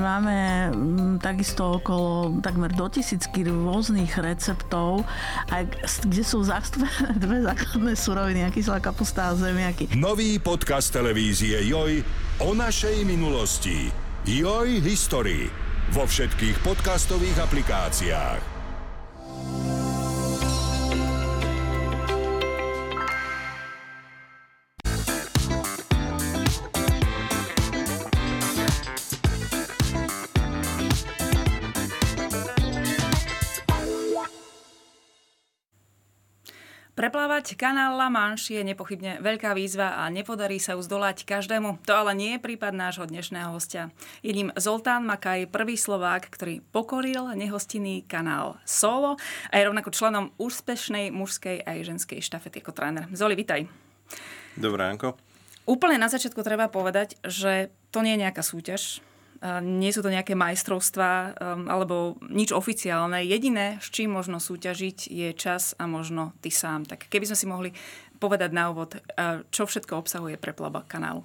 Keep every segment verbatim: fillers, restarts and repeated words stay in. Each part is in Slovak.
máme m, takisto okolo takmer do tisícky rôznych receptov, a kde sú zastúpené dve základné suroviny, kyselá kapusta a zemiaky. Nový podcast televízie Joj o našej minulosti. Joj History vo všetkých podcastových aplikáciách. Preplávať kanál La Manche je nepochybne veľká výzva a nepodarí sa ju zdolať každému. To ale nie je prípad nášho dnešného hostia. Je ním Zoltán Makaj, prvý Slovák, ktorý pokoril nehostinný kanál solo a je rovnako členom úspešnej mužskej aj ženskej štafety ako tréner. Zoli, vitaj. Dobré ránko. Úplne na začiatku treba povedať, že to nie je nejaká súťaž. Nie sú to nejaké majstrovstvá alebo nič oficiálne. Jediné, s čím možno súťažiť, je čas a možno ty sám. Tak keby sme si mohli povedať na úvod, čo všetko obsahuje preplavba kanálu?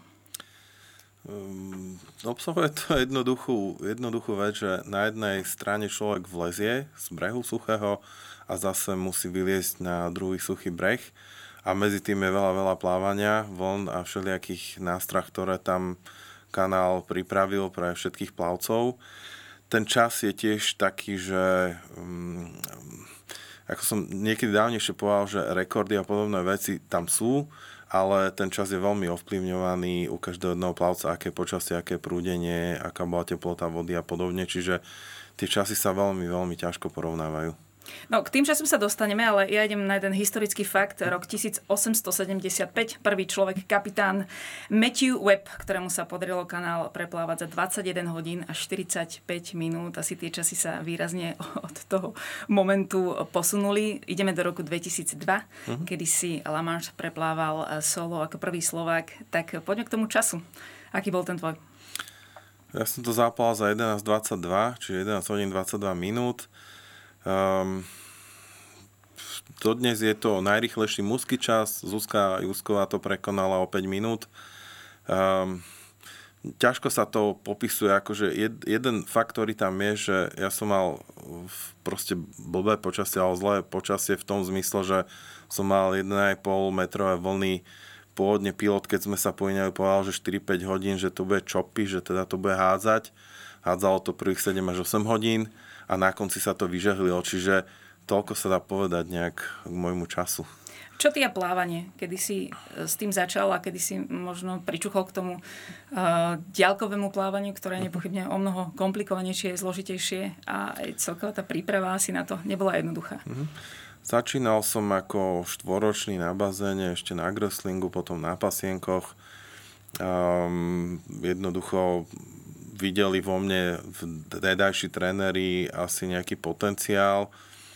Um, obsahuje to jednoduchú, jednoduchú vec, že na jednej strane človek vlezie z brehu suchého a zase musí vyliezť na druhý suchý breh. A medzi tým je veľa, veľa plávania, vln a všelijakých nástrah, ktoré tam kanál pripravil pre všetkých plavcov. Ten čas je tiež taký, že um, ako som niekedy dávnejšie povedal, že rekordy a podobné veci tam sú, ale ten čas je veľmi ovplyvňovaný u každého jedného plavca, aké počasie, aké prúdenie, aká bola teplota vody a podobne. Čiže tie časy sa veľmi, veľmi ťažko porovnávajú. No, k tým časom sa dostaneme, ale ja idem na jeden historický fakt. Rok tisícosemstosedemdesiatpäť. Prvý človek, kapitán Matthew Webb, ktorému sa podarilo kanál preplávať za dvadsaťjeden hodín a štyridsaťpäť minút. Asi tie časy sa výrazne od toho momentu posunuli. Ideme do roku dvetisícdva, uh-huh. kedy si La Manche preplával solo ako prvý Slovák. Tak poďme k tomu času. Aký bol ten tvoj? Ja som to zaplával za jedenásť dvadsaťdva, čiže jedenásť hodín dvadsaťdva minút. Um, dodnes je to najrýchlejší mužský čas. Zuzka Jusková to prekonala o päť minút. Um, ťažko sa to popisuje, akože jed, jeden fakt, ktorý tam je, že ja som mal proste blbé počasie, ale zlé počasie v tom zmysle, že som mal jeden a pol metrové vlny. Pôvodne pilot, keď sme sa povinali, povedal, že štyri päť hodín, že to bude čopy, že teda to bude hádzať. Hádzalo to prvých sedem až osem hodín. A na konci sa to vyžehlilo, čiže toľko sa dá povedať nejak k môjmu času. Čo ty a plávanie? Kedy si s tým začal a kedy si možno pričuchol k tomu uh, diaľkovému plávaniu, ktoré je nepochybne o mnoho komplikovanejšie, zložitejšie a aj celková tá príprava asi na to nebola jednoduchá. Mm-hmm. Začínal som ako štvoročný na bazéne, ešte na greslingu, potom na pasienkoch. Um, jednoducho videli vo mne vtedajší tréneri asi nejaký potenciál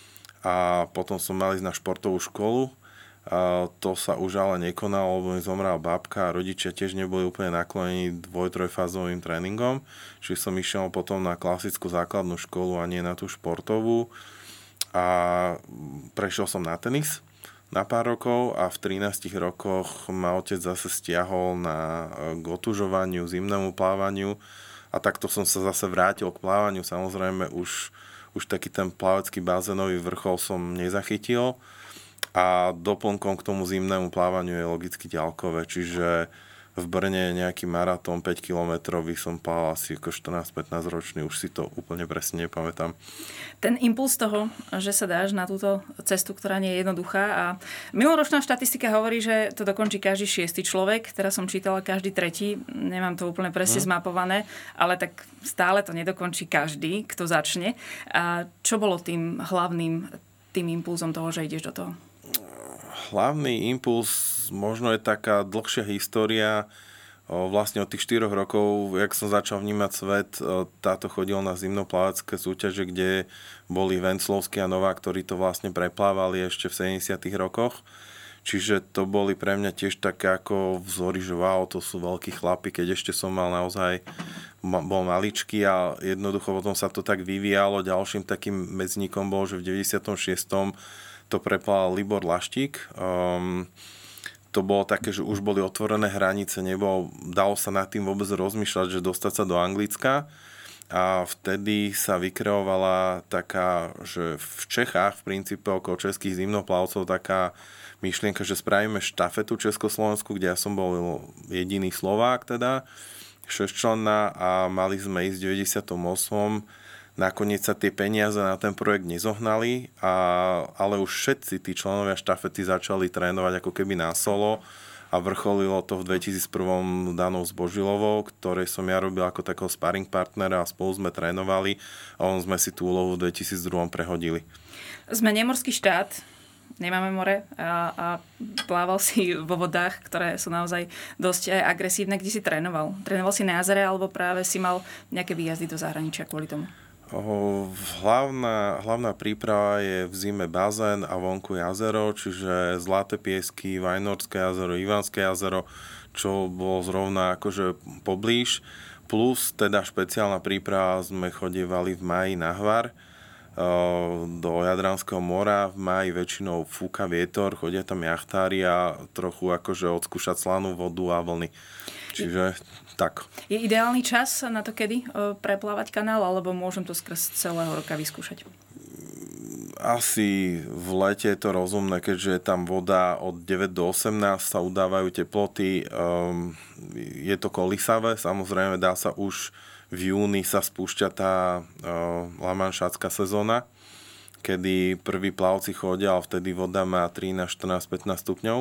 a potom som mal ísť na športovú školu. A to sa už ale nekonalo, lebo mi zomrela babka a rodičia tiež neboli úplne naklonení dvoj-trojfázovým tréningom. Čiže som išiel potom na klasickú základnú školu a nie na tú športovú. A prešiel som na tenis na pár rokov a v trinástich rokoch ma otec zase stiahol na k otužovaniu, zimnému plávaniu. A takto som sa zase vrátil k plávaniu. Samozrejme už, už taký ten plavecký bazénový vrchol som nezachytil. A doplnkom k tomu zimnému plávaniu je logicky ďalkové. Čiže v Brne nejaký maratón päť kilometrový som plával asi ako štrnásť pätnásť ročný. Už si to úplne presne nepamätám. Ten impuls toho, že sa dáš na túto cestu, ktorá nie je jednoduchá. A minuloročná štatistika hovorí, že to dokončí každý šiestý človek. Teraz som čítala každý tretí. Nemám to úplne presne hmm. zmapované, ale tak stále to nedokončí každý, kto začne. A čo bolo tým hlavným tým impulzom toho, že ideš do toho? Hlavný impuls možno je taká dlhšia história. Vlastne od tých štyroch rokov, jak som začal vnímať svet, táto chodil na zimnoplávacké súťaže, kde boli Venclovský a Novák, ktorí to vlastne preplávali ešte v sedemdesiatych rokoch. Čiže to boli pre mňa tiež také ako vzory, že wow, to sú veľkí chlapi, keď ešte som mal naozaj, bol maličký a jednoducho potom sa to tak vyvíjalo. Ďalším takým medzníkom bol, že v deväťdesiatom šiestom to preplával Libor Laštík. Um, to bolo také, že už boli otvorené hranice, nebolo, dalo sa nad tým vôbec rozmýšľať, že dostať sa do Anglicka. a vtedy sa vykreovala taká, že v Čechách, v princípe okolo českých zimnoplavcov, taká myšlienka, že spravíme štafetu Československu, kde ja som bol jediný Slovák teda, šesťčlenná, a mali sme ísť v deväťdesiatom ôsmom. Nakoniec sa tie peniaze na ten projekt nezohnali, a, ale už všetci tí členovia štafety začali trénovať ako keby na solo, a vrcholilo to v dvetisícjeden Danou Zbožilovou, ktorej som ja robil ako takého sparring partnera, a spolu sme trénovali a on sme si tú úlohu v dvetisícdva prehodili. Sme nemorský štát, nemáme more a, a plával si vo vodách, ktoré sú naozaj dosť aj agresívne. Kde si trénoval? Trénoval si na jazere, alebo práve si mal nejaké výjazdy do zahraničia kvôli tomu? Hlavná, hlavná príprava je v zime bazén a vonku jazero, čiže Zlaté piesky, Vajnorské jazero, Ivanské jazero, čo bolo zrovna akože poblíž. Plus teda špeciálna príprava sme chodievali v máji na Hvar do Jadranského mora. V máji väčšinou fúka vietor, chodia tam jachtári a trochu akože odskúšať slanú vodu a vlny. Čiže tak. Je ideálny čas na to, kedy preplávať kanál, alebo môžem to skrz celého roka vyskúšať? Asi v lete je to rozumné, keďže je tam voda od deväť do osemnásť, sa udávajú teploty. Um, je to kolísavé, samozrejme dá sa už v júni sa spúšťa tá uh, lamanšácka sezóna, kedy prví plavci chodia, ale vtedy voda má trinásť, štrnásť, pätnásť stupňov.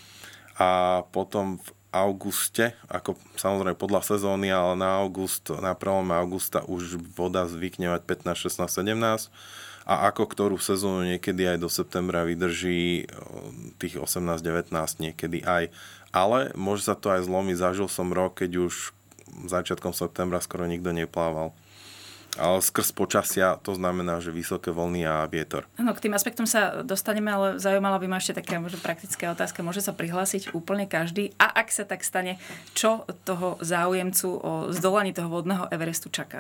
A potom v auguste, ako samozrejme podľa sezóny, ale na august, na prelome augusta už voda zvykne mať pätnásť, šestnásť, sedemnásť, a ako ktorú sezónu niekedy aj do septembra vydrží tých osemnásť, devätnásť, niekedy aj. Ale môže sa to aj zlomiť. Zažil som rok, keď už začiatkom septembra skoro nikto neplával. Ale skrz počasia to znamená, že vysoké vlny a vietor. Áno, k tým aspektom sa dostaneme, ale zaujímala by ma ešte taká možno praktická otázka. Môže sa prihlásiť úplne každý? A ak sa tak stane, čo toho záujemcu o zdolaní toho vodného Everestu čaká?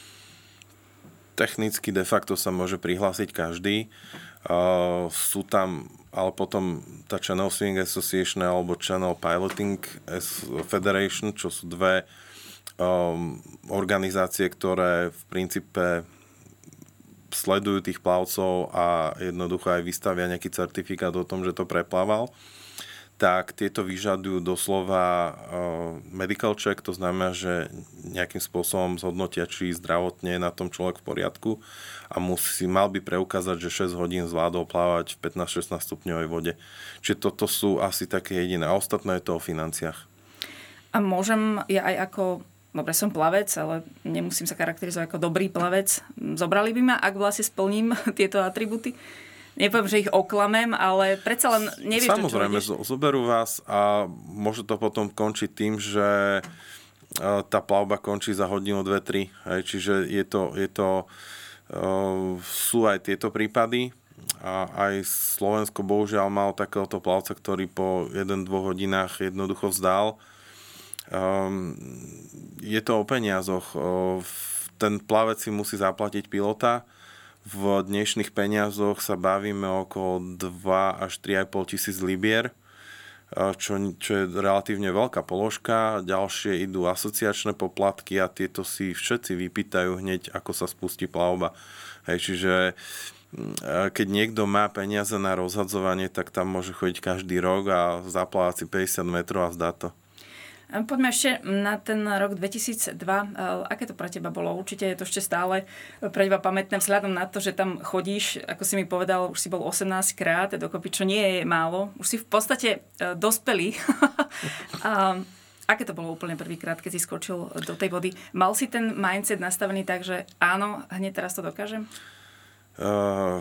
Technicky de facto sa môže prihlásiť každý. Uh, sú tam, ale potom tá Channel Swimming Association alebo Channel Piloting Federation, čo sú dve Um, organizácie, ktoré v princípe sledujú tých plavcov a jednoducho aj vystavia nejaký certifikát o tom, že to preplával, tak tieto vyžadujú doslova uh, medical check, to znamená, že nejakým spôsobom zhodnotia, či zdravotne je na tom človek v poriadku, a musí, mal by preukázať, že šesť hodín zvládol plávať v pätnásť šestnásť stupňovej vode. Čiže toto sú asi také jediné. A ostatné je to o financiách. A môžem ja aj ako dobre, som plavec, ale nemusím sa charakterizovať ako dobrý plavec. Zobrali by ma, ak vlastne splním tieto atributy? Nepoviem, že ich oklamem, ale predsa len nevieš, Samozrejme, čo zoberú vás a môže to potom končiť tým, že tá plavba končí za hodinu, dve, tri. Čiže je to, je to, sú aj tieto prípady. A aj Slovensko bohužiaľ mal takéhoto plavca, ktorý po jeden až dve hodinách jednoducho vzdal. Um, je to o peniazoch. Ten plavec si musí zaplatiť pilota. V dnešných peniazoch sa bavíme okolo dva až tri a pol tisíc libier, čo, čo je relatívne veľká položka. Ďalšie idú asociačné poplatky a tieto si všetci vypýtajú hneď, ako sa spustí plavba. Hej, čiže keď niekto má peniaze na rozhadzovanie, tak tam môže chodiť každý rok a zaplávať si päťdesiat metrov a zdá to. Poďme ešte na ten rok dvetisícdva. Aké to pre teba bolo? Určite je to ešte stále pre teba pamätné vzhľadom na to, že tam chodíš, ako si mi povedal, už si bol osemnásť krát dokopy, čo nie je málo. Už si v podstate dospelý. A aké to bolo úplne prvýkrát, keď si skočil do tej vody? Mal si ten mindset nastavený tak, že áno, hneď teraz to dokážem? Uh,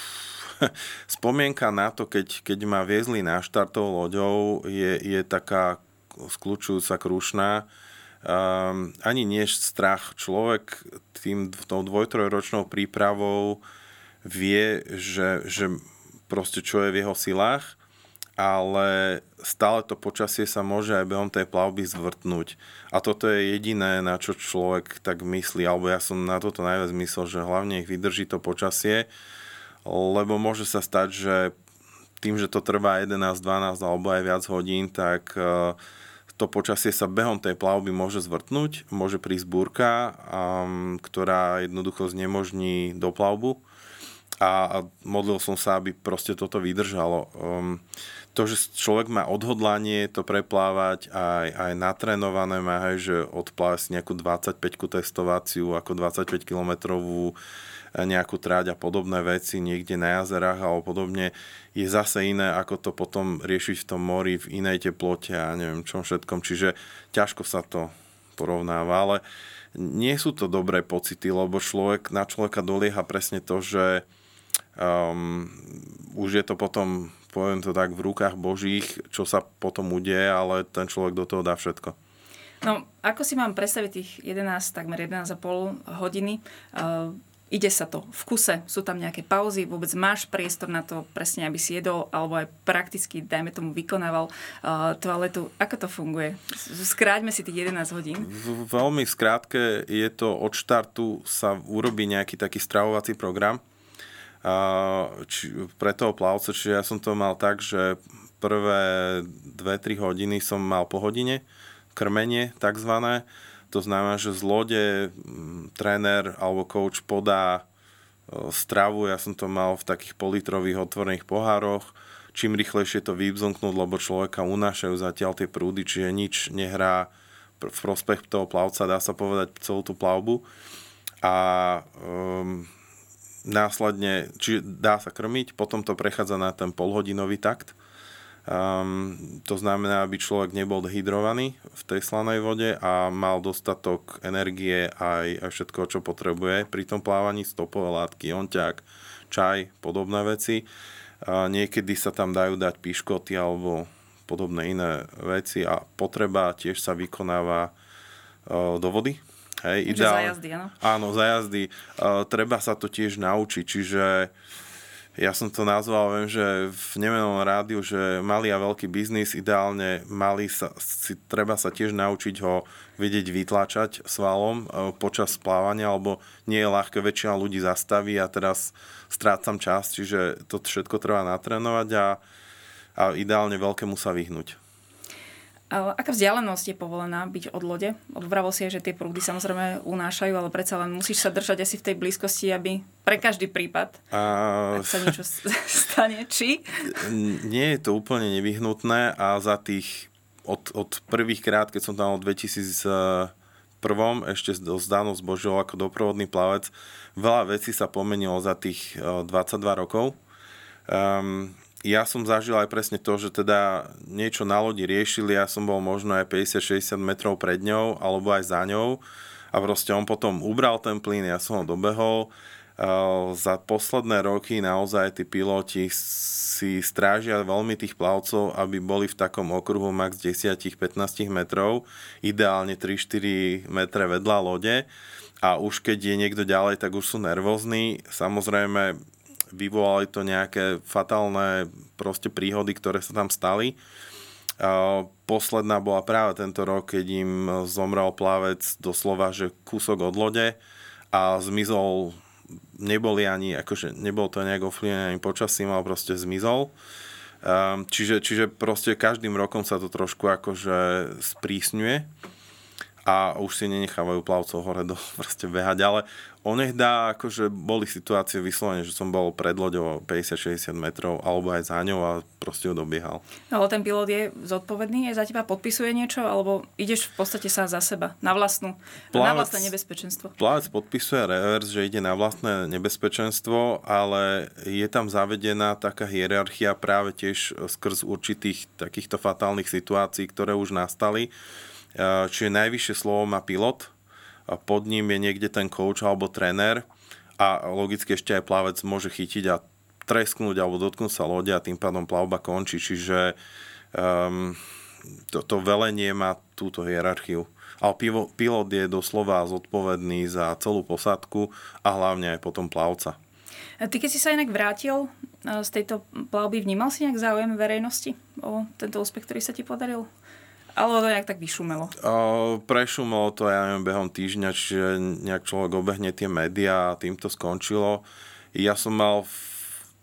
spomienka na to, keď, keď ma viezli na štartovou loďou, je, je taká skľučujúca, krušná. Um, ani nie strach. Človek tým tou dvoj-trojročnou prípravou vie, že, že proste čo je v jeho silách, ale stále to počasie sa môže aj behom tej plavby zvrtnúť. A toto je jediné, na čo človek tak myslí, alebo ja som na toto najviac myslel, že hlavne ich vydrží to počasie, lebo môže sa stať, že tým, že to trvá jedenásť, dvanásť alebo aj viac hodín, tak uh, to počasie sa behom tej plavby môže zvrtnúť, môže prísť búrka, um, ktorá jednoducho znemožní doplavbu. A, a modlil som sa, aby proste toto vydržalo. Um, to, že človek má odhodlanie to preplávať, aj, aj natrénované má, hej, že odplávať si nejakú dvadsaťpäťku testovaciu, ako dvadsaťpäť kilometrovú nejakú tráť a podobné veci niekde na jazerách alebo podobne, je zase iné, ako to potom riešiť v tom mori, v inej teplote a neviem čom všetkom. Čiže ťažko sa to porovnáva, ale nie sú to dobré pocity, lebo človek, na človeka dolieha presne to, že um, už je to potom, poviem to tak, v rukách Božích, čo sa potom udeje, ale ten človek do toho dá všetko. No, ako si mám predstaviť tých jedenásť, takmer jedenásť a pol hodiny? Uh, ide sa to v kuse, sú tam nejaké pauzy, vôbec máš priestor na to presne, aby si jedol, alebo aj prakticky, dajme tomu, vykonával uh, toaletu. Ako to funguje? Skráťme si tých jedenásť hodín. V, veľmi skrátke je to od štartu sa urobí nejaký taký stravovací program uh, či, pre toho plavca, čiže ja som to mal tak, že prvé dve tri hodiny som mal po hodine, krmenie takzvané. To znamená, že z lode tréner alebo coach podá stravu, ja som to mal v takých politrových otvorených pohároch, čím rýchlejšie to vyvzomknúť, lebo človeka unášajú zatiaľ tie prúdy, čiže nič nehrá v prospech toho plavca, dá sa povedať, celú tú plavbu. A um, následne, čiže dá sa krmiť, potom to prechádza na ten polhodinový takt. Um, to znamená, aby človek nebol dehydrovaný v tej slanej vode a mal dostatok energie aj, aj všetko, čo potrebuje pri tom plávaní, stopové látky, onťák, čaj, podobné veci. Uh, niekedy sa tam dajú dať piškoty alebo podobné iné veci a potreba tiež sa vykonáva uh, do vody. Hej, ideálne. Za jazdy, áno? Áno, za jazdy. Uh, treba sa to tiež naučiť, čiže ja som to nazval, viem, že v nemenom rádiu, že malý a veľký biznis, ideálne malý sa, si, treba sa tiež naučiť ho vedieť vytlačať svalom e, počas plávania, alebo nie je ľahké, väčšina ľudí zastaví a teraz strácam čas, čiže to všetko treba natrénovať a, a ideálne veľkému sa vyhnúť. Aká vzdialenosť je povolená byť od lode? Odvravil si, že tie prúdy samozrejme unášajú, ale predsa len musíš sa držať asi v tej blízkosti, aby pre každý prípad, a... ak sa niečo stane, či? Nie je to úplne nevyhnutné a za tých od, od prvých krát, keď som tam od dvetisícjeden, ešte zdánul zbožil ako doprovodný plavec, veľa vecí sa pomenilo za tých dvadsaťdva rokov. Um, Ja som zažil aj presne to, že teda niečo na lodi riešili, ja som bol možno aj päťdesiat šesťdesiat metrov pred ňou, alebo aj za ňou a proste on potom ubral ten plyn, ja som ho dobehol. Za posledné roky naozaj tí piloti si strážia veľmi tých plavcov, aby boli v takom okruhu max desať až pätnásť metrov, ideálne tri štyri metre vedľa lode a už keď je niekto ďalej, tak už sú nervózni. Samozrejme vyvolali to nejaké fatálne proste príhody, ktoré sa tam stali. Posledná bola práve tento rok, keď im zomrel plavec doslova, že kúsok od lode a zmizol, neboli ani, akože nebol to nejak ovplyvnený ani počasím, ale proste zmizol. Čiže, čiže proste každým rokom sa to trošku akože sprísňuje a už si nenechávajú plavcov hore do proste behať, ale onehda akože boli situácie vyslovene, že som bol pred loďou päťdesiat šesťdesiat metrov alebo aj za ňou a proste ho dobiehal. No, ale ten pilot je zodpovedný, je za teba, podpisuje niečo, alebo ideš v podstate sa za seba, na vlastnú, plavec, na vlastné nebezpečenstvo? Plavec podpisuje revers, že ide na vlastné nebezpečenstvo, ale je tam zavedená taká hierarchia práve tiež skrz určitých takýchto fatálnych situácií, ktoré už nastali. Čiže najvyššie slovo má pilot, a pod ním je niekde ten coach alebo tréner a logicky ešte aj plavec môže chytiť a tresknúť alebo dotknúť sa lode a tým pádom plavba končí. Čiže um, to, to velenie má túto hierarchiu. Ale pilot je doslova zodpovedný za celú posádku a hlavne aj potom plavca. A ty keď si sa inak vrátil z tejto plavby, vnímal si nejak záujem verejnosti o tento úspech, ktorý sa ti podaril? Alebo to nejak tak vyšumelo? Uh, prešumelo to, ja neviem, behom týždňa, čiže nejak človek obehne tie médiá a tým to skončilo. Ja som mal v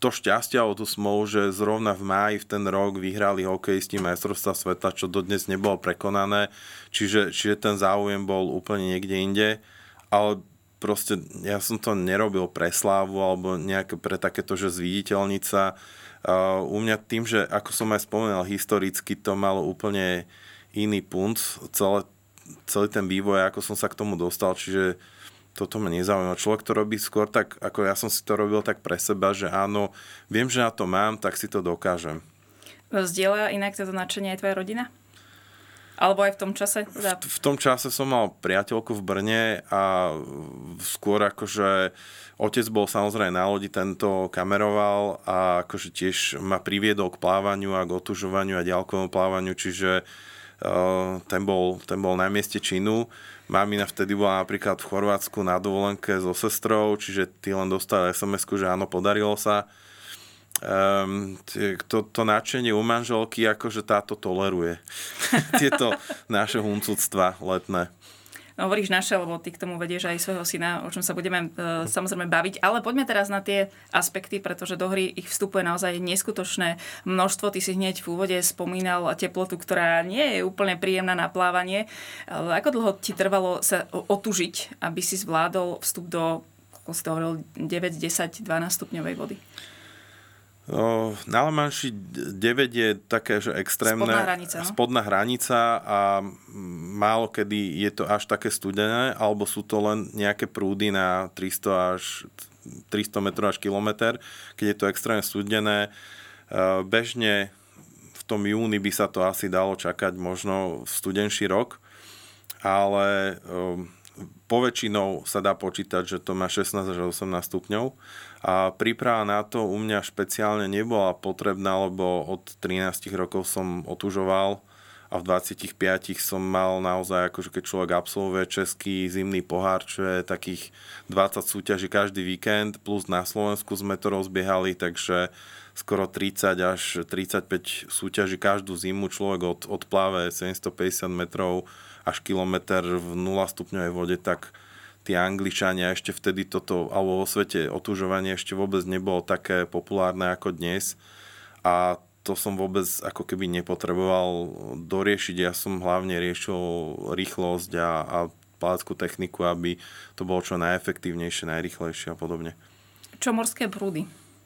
to šťastie alebo tú smolu, že zrovna v máji v ten rok vyhrali hokejisti majstrovstvá sveta, čo dodnes nebolo prekonané, čiže, čiže ten záujem bol úplne niekde inde, ale proste ja som to nerobil pre slávu alebo nejaké pre takéto, že zviditeľniť sa. Uh, u mňa tým, že ako som aj spomenul historicky, to malo úplne iný punt, celé, celý ten vývoj, ako som sa k tomu dostal, čiže toto ma nezaujíma. Človek to robí skôr tak, ako ja som si to robil tak pre seba, že áno, viem, že na to mám, tak si to dokážem. Zdieľa inak toto nadšenie aj tvoja rodina? Alebo aj v tom čase? V, v tom čase som mal priateľku v Brne a skôr akože otec bol samozrejme na lodi, tento kameroval a akože tiež ma priviedol k plávaniu a k otužovaniu a ďalkovému plávaniu, čiže uh, ten, bol, ten bol na mieste činu. Mamina vtedy bola napríklad v Chorvátsku na dovolenke so sestrou, čiže ty len dostali es em esku, že áno, podarilo sa. Um, to, to nadšenie u manželky akože táto toleruje. Tieto naše huncúctva letné. No, hovoríš naše, lebo ty k tomu vedieš aj svojho syna, o čom sa budeme e, samozrejme baviť. Ale poďme teraz na tie aspekty, pretože do hry ich vstupuje naozaj neskutočné množstvo. Ty si hneď v úvode spomínal teplotu, ktorá nie je úplne príjemná na plávanie. Ale ako dlho ti trvalo sa otužiť, aby si zvládol vstup do, ako si to hovoril, deväť, desať, dvanásť stupňovej vody? No, na La Manche deväť je také, že extrémne spodná hranica, no? spodná hranica a málo kedy je to až také studené, alebo sú to len nejaké prúdy na tristo až tristo metrov až kilometr, keď je to extrémne studené. Bežne v tom júni by sa to asi dalo čakať možno v studenší rok, ale poväčšinou sa dá počítať, že to má šestnásť až osemnásť stupňov. A príprava na to u mňa špeciálne nebola potrebná, lebo od trinásť rokov som otužoval a v dvadsaťpäť som mal naozaj, akože keď človek absolvuje český zimný pohár, čo je takých dvadsať súťaží každý víkend, plus na Slovensku sme to rozbiehali, takže skoro tridsať až tridsaťpäť súťaží každú zimu, človek od, odpláve sedemstopäťdesiat metrov až kilometr v nula stupňovej vode, tak tí Angličania ešte vtedy toto, alebo vo svete otužovanie ešte vôbec nebolo také populárne ako dnes a to som vôbec ako keby nepotreboval doriešiť. Ja som hlavne riešil rýchlosť a, a plaveckú techniku, aby to bolo čo najefektívnejšie, najrýchlejšie a podobne. Čo morské prúdy?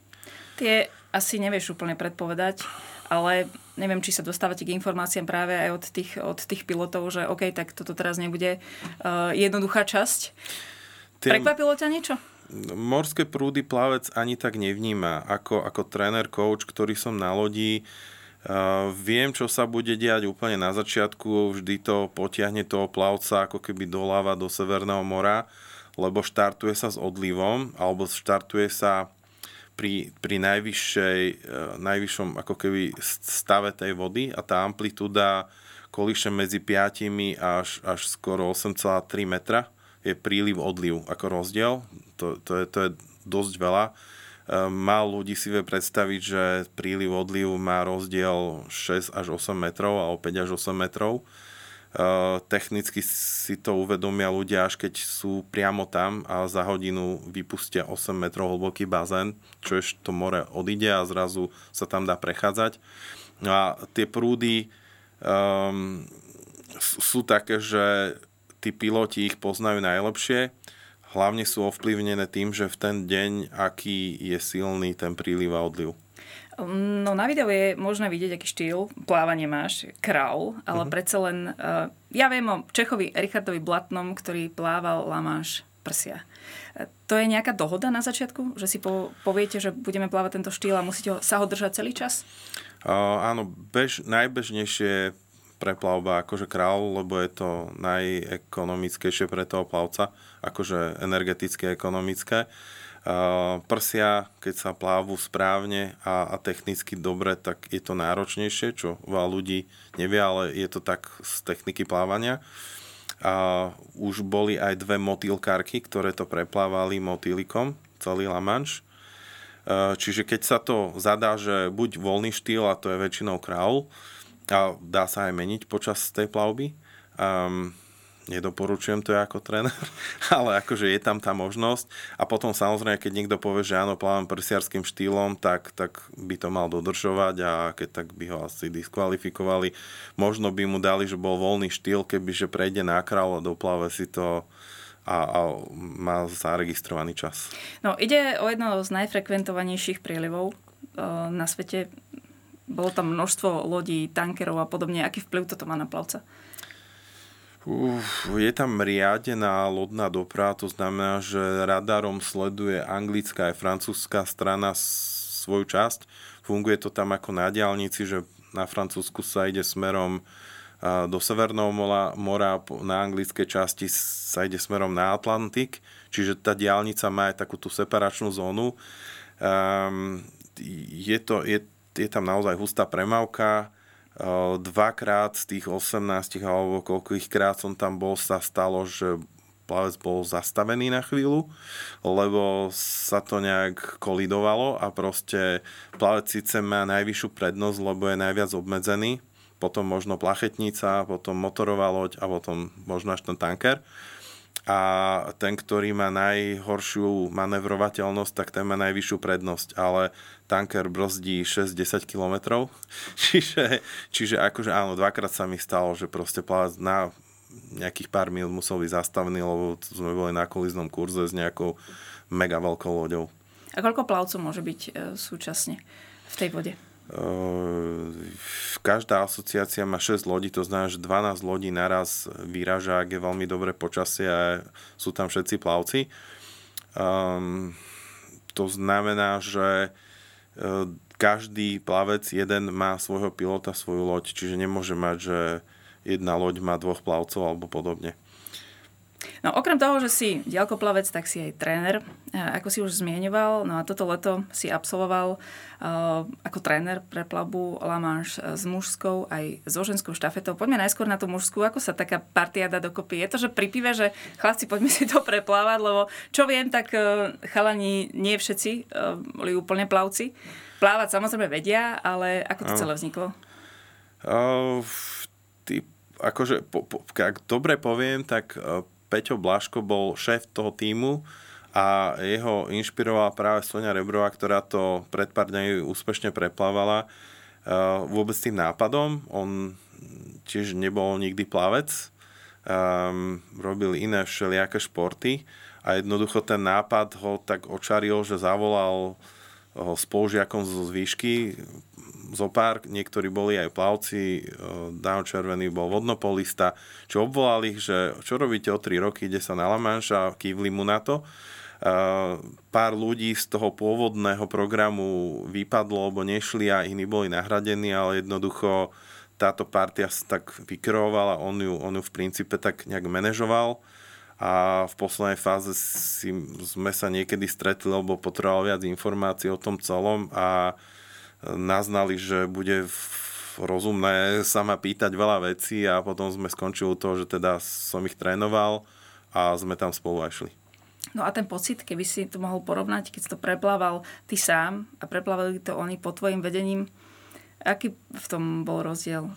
Tie asi nevieš úplne predpovedať, ale neviem, či sa dostávate k informáciám práve aj od tých, od tých pilotov, že OK, tak toto teraz nebude uh, jednoduchá časť. Tým... Prekvapilo ťa niečo? Morské prúdy plavec ani tak nevníma. Ako, ako tréner, coach, ktorý som na lodi, uh, viem, čo sa bude diať úplne na začiatku. Vždy to potiahne toho plavca ako keby doľava do Severného mora, lebo štartuje sa s odlivom, alebo štartuje sa pri, pri najvyššej, najvyššom ako keby stave tej vody a tá amplitúda kolíše medzi päť až, až skoro osem celá tri metra je príliv odliv ako rozdiel. To, to, je, to je dosť veľa. Málo ľudí si vie predstaviť, že príliv odliv má rozdiel šesť až osem metrov alebo päť až osem metrov. Uh, technicky si to uvedomia ľudia, až keď sú priamo tam a za hodinu vypustia osem metrov hlboký bazén, čo ešte to more odíde a zrazu sa tam dá prechádzať. No a tie prúdy um, sú také, že tí piloti ich poznajú najlepšie. Hlavne sú ovplyvnené tým, že v ten deň, aký je silný ten príliv a odliv. No na videu je možné vidieť, aký štýl plávanie máš, kraul, ale uh-huh. predsa len, uh, ja viem o Čechovi Richardovi Blatnom, ktorý plával La Manche prsia. Uh, to je nejaká dohoda na začiatku, že si po, poviete, že budeme plávať tento štýl a musíte ho, sa ho držať celý čas? Uh, áno, bež, najbežnejšie pre plavba akože kraul, lebo je to najekonomickejšie pre toho plavca, akože energeticky ekonomické. Uh, prsia, keď sa plávu správne a, a technicky dobre, tak je to náročnejšie, čo veľa ľudí nevie, ale je to tak z techniky plávania. Uh, už boli aj dve motýlkarky, ktoré to preplávali motýlikom, celý La Manche. Uh, čiže keď sa to zadá, že buď voľný štýl, a to je väčšinou kraul, a dá sa aj meniť počas tej plavby, um, nedoporučujem to ja ako tréner, ale akože je tam tá možnosť. A potom samozrejme, keď niekto povie, že áno, plávam prsiarským štýlom, tak, tak by to mal dodržovať a keď tak by ho asi diskvalifikovali. Možno by mu dali, že bol voľný štýl, kebyže prejde na kráľ a dopláve si to a, a má zaregistrovaný čas. No, ide o jedno z najfrekventovanejších prílivov uh, na svete. Bolo tam množstvo lodí, tankerov a podobne. Aký vplyv toto má na plavca? Uf, je tam riadená lodná doprava, to znamená, že radarom sleduje anglická aj francúzska strana svoju časť. Funguje to tam ako na diaľnici, že na Francúzsku sa ide smerom do Severného mora, na anglickej časti sa ide smerom na Atlantik, čiže tá diaľnica má aj takú tú separačnú zónu. Um, je, to, je, je tam naozaj hustá premávka. Dvakrát z tých osemnásť alebo koľkých krát som tam bol, sa stalo, že plavec bol zastavený na chvíľu, lebo sa to nejak kolidovalo a proste plavec síce má najvyššiu prednosť, lebo je najviac obmedzený, potom možno plachetnica, potom motorová loď a potom možno až ten tanker. A ten, ktorý má najhoršiu manevrovateľnosť, tak ten má najvyššiu prednosť, ale tanker brzdí šesť až desať kilometrov. Čiže, čiže akože áno, dvakrát sa mi stalo, že proste plavec na nejakých pár minút musel byť zastavený, lebo sme boli na kolíznom kurze s nejakou mega veľkou loďou. A koľko plavcov môže byť e, súčasne v tej vode? Každá asociácia má šesť lodí, to znamená, že dvanásť lodí naraz vyraža, ak je veľmi dobré počasie a sú tam všetci plavci. Um, to znamená, že každý plavec jeden má svojho pilota, svoju loď, čiže nemôže mať, že jedna loď má dvoch plavcov alebo podobne. No okrem toho, že si diaľkoplavec, tak si aj tréner, ako si už zmieňoval. No a toto leto si absolvoval uh, ako tréner pre plavbu La Manche s mužskou aj so ženskou štafetou. Poďme najskôr na tú mužskú. Ako sa taká partia dá dokopy? Je to, že pri pive, že chlapci, poďme si to preplávať, lebo čo viem, tak uh, chalani nie všetci uh, boli úplne plavci. Plávať samozrejme vedia, ale ako to celé vzniklo? Uh, ty, akože, po, po, ak dobre poviem, tak uh, Peťo Blaško bol šéf toho tímu a jeho inšpirovala práve Soňa Rebrová, ktorá to pred pár dní úspešne preplávala uh, vôbec tým nápadom. On tiež nebol nikdy plavec, um, robil iné všelijaké športy a jednoducho ten nápad ho tak očaril, že zavolal ho spolužiakom zo výšky, zopár, niektorí boli aj plavci, Dano Červený bol vodnopolista, čo obvolali ich, že čo robíte o tri roky, ide sa na La Manche a kývli mu na to. Pár ľudí z toho pôvodného programu vypadlo, lebo nešli a iní boli nahradení, ale jednoducho táto partia sa tak vykreovala, on ju, on ju v princípe tak nejak manažoval a v poslednej fáze si, sme sa niekedy stretli, lebo potreboval viac informácií o tom celom a naznali, že bude rozumné sa ma pýtať veľa vecí a potom sme skončili to, že teda som ich trénoval a sme tam spolu aj šli. No a ten pocit, keby si to mohol porovnať, keď si to preplával ty sám a preplávali to oni pod tvojim vedením, aký v tom bol rozdiel?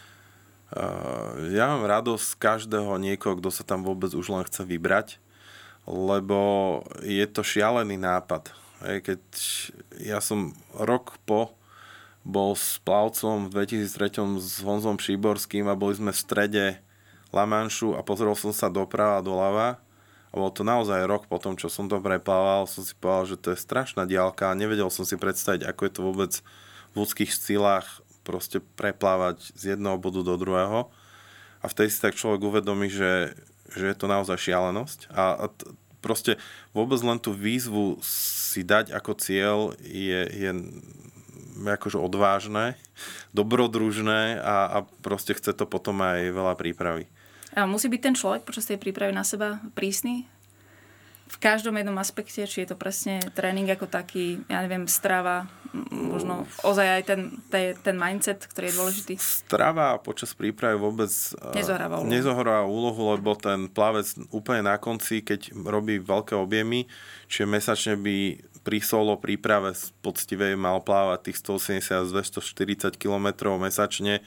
Ja mám radosť každého niekoho, kto sa tam vôbec už len chce vybrať, lebo je to šialený nápad. Keď ja som rok po bol s plavcom v dvetisíctri s Honzom Šiborským a boli sme v strede La Manchu a pozrel som sa doprava a doľava a bol to naozaj rok po tom, čo som to preplával, som si povedal, že to je strašná diaľka a nevedel som si predstaviť, ako je to vôbec v ľudských silách proste preplávať z jedného bodu do druhého a vtedy si tak človek uvedomí, že, že je to naozaj šialenosť a, a t- proste vôbec len tú výzvu si dať ako cieľ je, je akože odvážne, dobrodružné a, a proste chce to potom aj veľa prípravy. A musí byť ten človek počas tej prípravy na seba prísny? V každom jednom aspekte, či je to presne tréning ako taký, ja neviem, strava, možno ozaj aj ten, ten, ten mindset, ktorý je dôležitý? Strava počas prípravy vôbec nezohráva úlohu. nezohráva úlohu, lebo ten plavec úplne na konci, keď robí veľké objemy, čiže mesačne by pri solo príprave poctivej mal plávať tých stoosemdesiat až dvestoštyridsať kilometrov mesačne,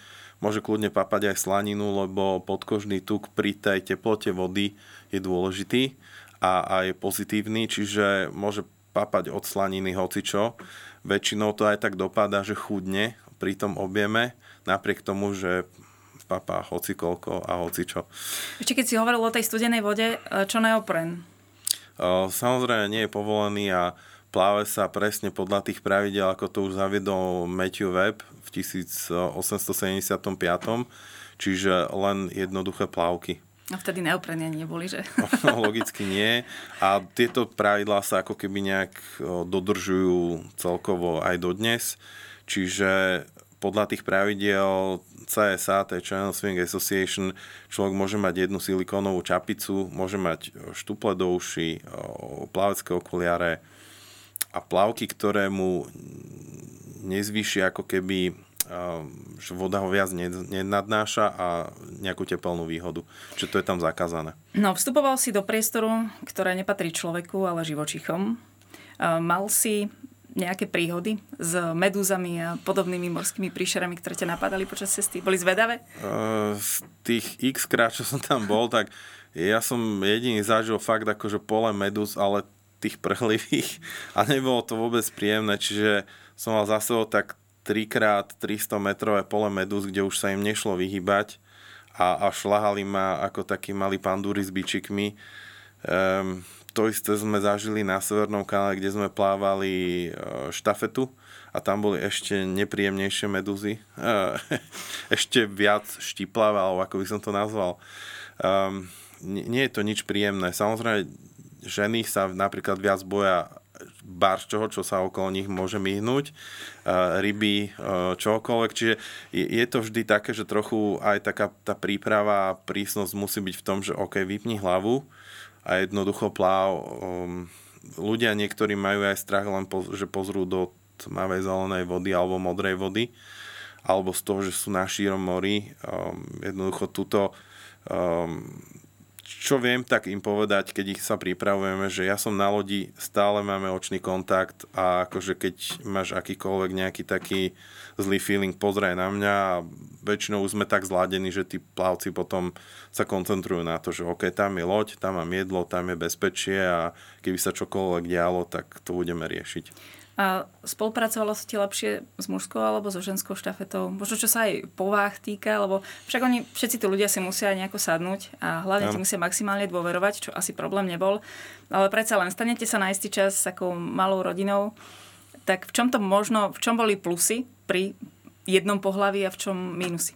môže kľudne papať aj slaninu, lebo podkožný tuk pri tej teplote vody je dôležitý a, a je pozitívny, čiže môže papať od slaniny hocičo. Väčšinou to aj tak dopadá, že chudne pri tom objeme, napriek tomu, že papá hocikoľko a hocičo. Ešte keď si hovoril o tej studenej vode, čo neopren? Samozrejme nie je povolený a pláve sa presne podľa tých pravidel, ako to už zaviedol Matthew Webb v tisícosemstosedemdesiatpäť, čiže len jednoduché plávky. A vtedy neoprenia neboli, že? Logicky nie. A tieto pravidlá sa ako keby nejak dodržujú celkovo aj dodnes. Čiže podľa tých pravidiel C S A, to je Channel Swimming Association, človek môže mať jednu silikónovú čapicu, môže mať štuple do uší, plavecké okuliare a plavky, ktoré mu nezvýši ako keby, že voda ho viac nenadnáša a nejakú tepelnú výhodu. Čiže to je tam zakázané. No, vstupoval si do priestoru, ktoré nepatrí človeku, ale živočíchom. Mal si nejaké príhody s medúzami a podobnými morskými príšerami, ktoré ťa napadali počas cesty? Boli zvedavé? Uh, z tých x krát, čo som tam bol, tak ja som jediný zažil fakt akože pole medúz, ale tých prhlivých a nebolo to vôbec príjemné, čiže som mal za sebou tak tri krát tristo metrové pole medúz, kde už sa im nešlo vyhybať a, a šľahali ma ako takí malí pandúry s bičikmi. Um, To isté sme zažili na Severnom kanále, kde sme plávali štafetu a tam boli ešte nepríjemnejšie medúzy. Ešte viac štiplavé, alebo ako by som to nazval. Um, nie je to nič príjemné. Samozrejme, ženy sa napríklad viac boja barščoho, čo sa okolo nich môže myhnúť, ryby, čokoľvek. Čiže je to vždy také, že trochu aj taká tá príprava a prísnosť musí byť v tom, že OK, vypni hlavu, a jednoducho pláv. Um, ľudia niektorí majú aj strach len, po, že pozrú do tmavej zelenej vody alebo modrej vody, alebo z toho, že sú na šírom mori. Um, jednoducho túto, um, čo viem tak im povedať, keď ich sa pripravujeme, že ja som na lodi, stále máme očný kontakt a akože keď máš akýkoľvek nejaký taký zlý feeling, pozraj na mňa a väčšinou už sme tak zladení, že tí plavci potom sa koncentrujú na to, že OK, tam je loď, tam mám jedlo, tam je bezpečie a keby sa čokoľvek dialo, tak to budeme riešiť. A spolupracovalo sa ti lepšie s mužskou alebo so ženskou štafetou? Možno čo sa aj pováh týka, lebo však oni, všetci tí ľudia si musia nejako sadnúť a hlavne ti musia maximálne dôverovať, čo asi problém nebol. Ale predsa len stanete sa na istý čas s takou malou rodinou, tak v čom to možno, v čom boli plusy pri jednom pohlaví a v čom mínusy?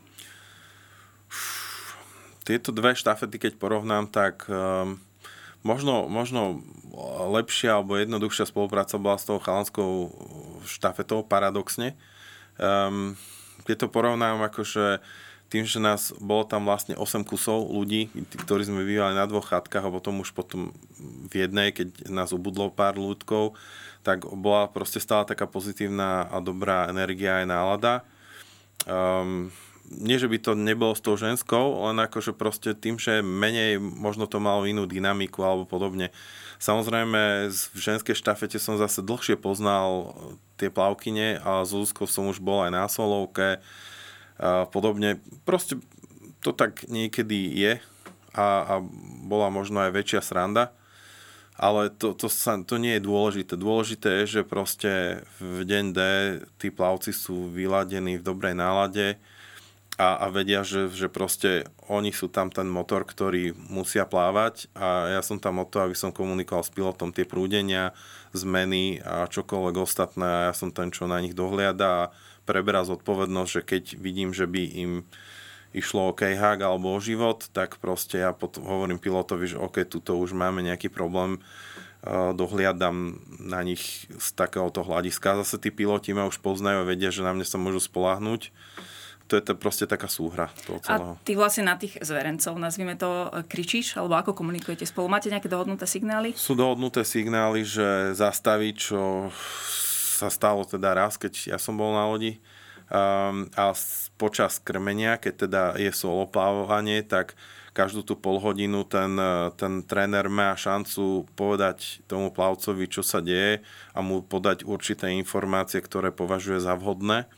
Tieto dve štafety, keď porovnám, tak um, možno, možno lepšia alebo jednoduchšia spolupráca bola s tou chalanskou štafetou, paradoxne. Um, keď to porovnám, akože tým, že nás bolo tam vlastne osem kusov ľudí, ktorí sme bývali na dvoch chatkách a potom už potom v jednej, keď nás ubudlo pár ľudkov, tak bola proste stále taká pozitívna a dobrá energia aj nálada. Um, nie, že by to nebolo s tou ženskou, len akože proste tým, že menej možno to malo inú dynamiku alebo podobne. Samozrejme, v ženskej štafete som zase dlhšie poznal tie plavkyne a s Zuzkou som už bol aj na solovke a podobne. Proste to tak niekedy je a, a bola možno aj väčšia sranda. Ale to, to, sa, to nie je dôležité. Dôležité je, že proste v deň D tí plavci sú vyladení v dobrej nálade a, a vedia, že, že proste oni sú tam ten motor, ktorý musia plávať a ja som tam o to, aby som komunikoval s pilotom tie prúdenia, zmeny a čokoľvek ostatné a ja som ten, čo na nich dohliada a preberá zodpovednosť, že keď vidím, že by im išlo o kejhák alebo o život, tak proste ja potom hovorím pilotovi, že OK, tuto už máme nejaký problém, dohliadam na nich z takéhoto hľadiska. Zase tí piloti ma už poznajú a vedia, že na mňa sa môžu spoľahnúť. To je to proste taká súhra toho celého. A ty vlastne na tých zverencov, nazvime to, kričíš? Alebo ako komunikujete spolu? Máte nejaké dohodnuté signály? Sú dohodnuté signály, že zastaviť, čo sa stalo teda raz, keď ja som bol na lodi. Um, a počas krmenia, keď teda je solo plávanie, tak každú tú pol hodinu ten, ten tréner má šancu povedať tomu plavcovi, čo sa deje a mu podať určité informácie, ktoré považuje za vhodné.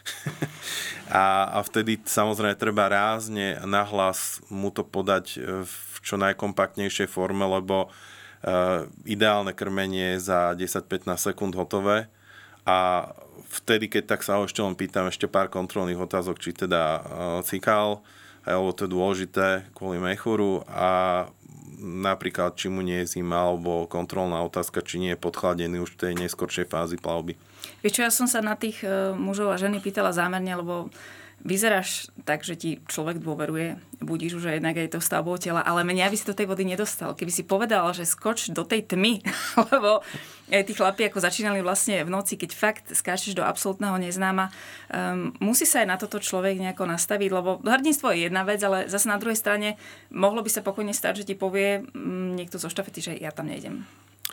a, a vtedy samozrejme treba rázne nahlas mu to podať v čo najkompaktnejšej forme, lebo uh, ideálne krmenie je za desať pätnásť sekúnd hotové. A vtedy, keď tak sa ho ešte len pýtam ešte pár kontrolných otázok, či teda uh, cikal, alebo to je dôležité kvôli mechúru a napríklad, či mu nie je zima, alebo kontrolná otázka, či nie je podchladený už v tej neskoršej fázi plavby. Vieš čo, ja som sa na tých uh, mužov a ženy pýtala zámerne, lebo vyzeráš tak, že ti človek dôveruje, budíš už jednak aj to stavbou tela, ale mňa by si do tej vody nedostal. Keby si povedal, že skoč do tej tmy, lebo tí chlapi ako začínali vlastne v noci, keď fakt skáčeš do absolútneho neznáma, um, musí sa aj na toto človek nejako nastaviť, lebo hrdinstvo je jedna vec, ale zase na druhej strane mohlo by sa pokojne stať, že ti povie um, niekto zo štafety, že ja tam nejdem.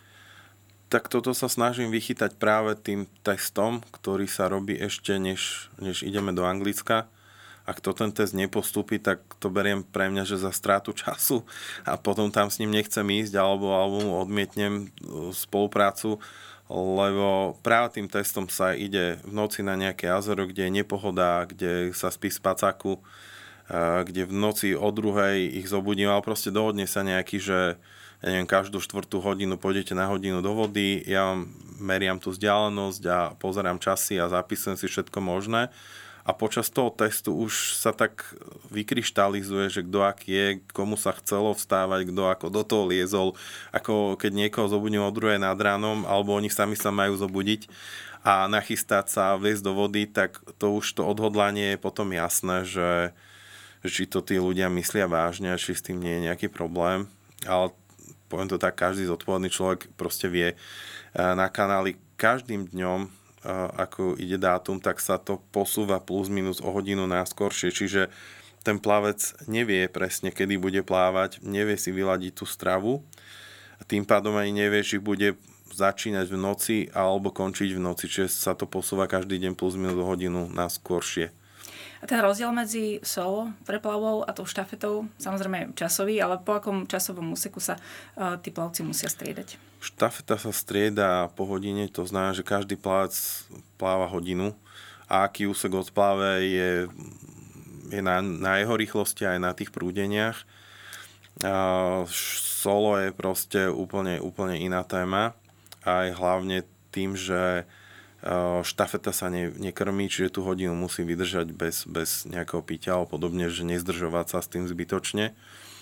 Tak toto sa snažím vychytať práve tým testom, ktorý sa robí ešte, než, než ideme do Anglicka. Ak to ten test nepostupí, tak to beriem pre mňa, že za strátu času a potom tam s ním nechcem ísť alebo, alebo mu odmietnem spoluprácu, lebo práve tým testom sa ide v noci na nejaké jazero, kde je nepohoda, kde sa spí z pacáku, kde v noci o druhej ich zobudím, ale proste dohodne sa nejaký, že ja neviem, každú štvrtú hodinu pôjdete na hodinu do vody, ja vám meriam tú vzdialenosť a pozerám časy a zapisujem si všetko možné. A počas toho testu už sa tak vykryštalizuje, že kto aký je, komu sa chcelo vstávať, kto ako do toho liezol, ako keď niekoho zobudím o druhej nad ránom, alebo oni sami sa majú zobudiť a nachystať sa a vliesť do vody, tak to už to odhodlanie je potom jasné, že či to tí ľudia myslia vážne a či s tým nie je nejaký problém. Ale poviem to tak, každý zodpovedný človek proste vie na kanáli každým dňom, ako ide dátum, tak sa to posúva plus minus o hodinu náskoršie, čiže ten plavec nevie presne, kedy bude plávať, nevie si vyladiť tú stravu, tým pádom ani nevie, či bude začínať v noci alebo končiť v noci, čiže sa to posúva každý deň plus minus o hodinu náskoršie. A ten rozdiel medzi solo preplavou a tou štafetou, samozrejme časový, ale po akom časovom úseku sa uh, tí plavci musia striedať? Štafeta sa strieda po hodine, to znamená, že každý plavec pláva hodinu a aký úsek odpláve je, je na, na jeho rýchlosti aj na tých prúdeniach. Uh, solo je proste úplne, úplne iná téma, aj hlavne tým, že štafeta sa ne, nekrmí, čiže tú hodinu musí vydržať bez, bez nejakého pitia alebo podobne, že nezdržovať sa s tým zbytočne.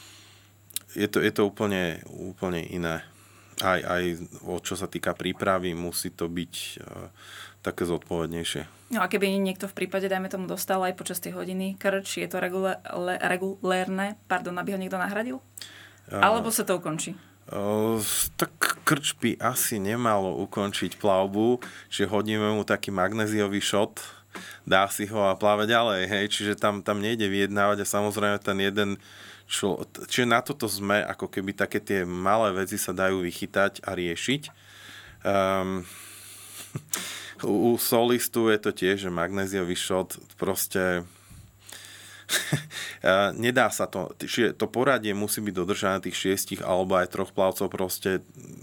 Je to, je to úplne, úplne iné. Aj, aj čo sa týka prípravy, musí to byť uh, také zodpovednejšie. No a keby niekto v prípade, dajme tomu, dostal aj počas tej hodiny krč, je to regulé, le, regulérne, pardon, aby ho niekto nahradil? Uh, Alebo sa to ukončí? Uh, tak krč by asi nemalo ukončiť plavbu, čiže hodíme mu taký magnéziový šot, dá si ho a pláva ďalej, hej, čiže tam, tam nejde vyjednávať a samozrejme ten jeden, čo, čiže na toto sme, ako keby také tie malé veci sa dajú vychytať a riešiť. Um, u, u solistu je to tiež, že magnéziový šot proste nedá sa to, čiže to poradie musí byť dodržané tých šiestich alebo aj troch plavcov proste